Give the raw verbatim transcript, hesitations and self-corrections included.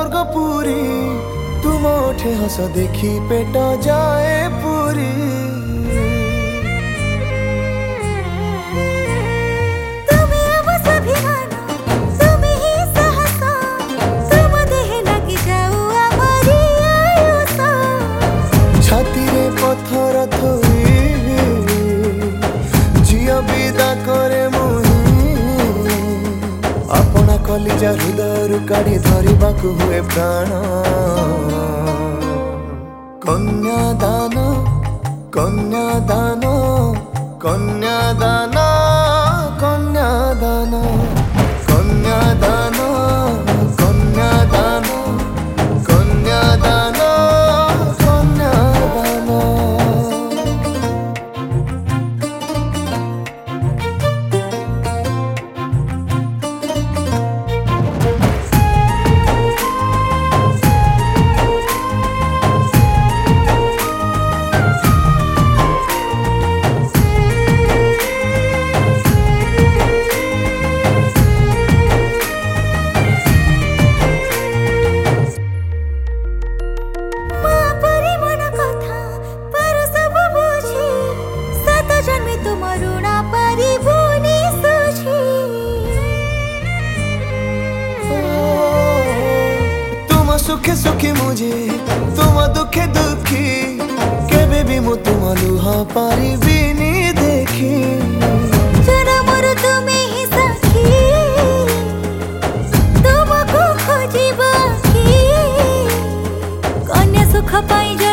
स्वर्गपुरी तुम ओठे हस देखी पेट जाए पूरी। छाती रे पत्थर थोई झिया विदा करे मुही अपना कलिजा हृदय काढ़ी धरिबाकू हुए प्राण। कन्यादान कन्यादान कन्यादान कन्यादान कन्यादान कन्यादान कन्यादान कन्यादान। सुखे सुखी मुझे तुम दुखे दुखी केबे भी मु तुम लुहा पारी बिनी देखी। मोर तुमे ही सखी तुमको खोजिबा की कन्या सुख पाई।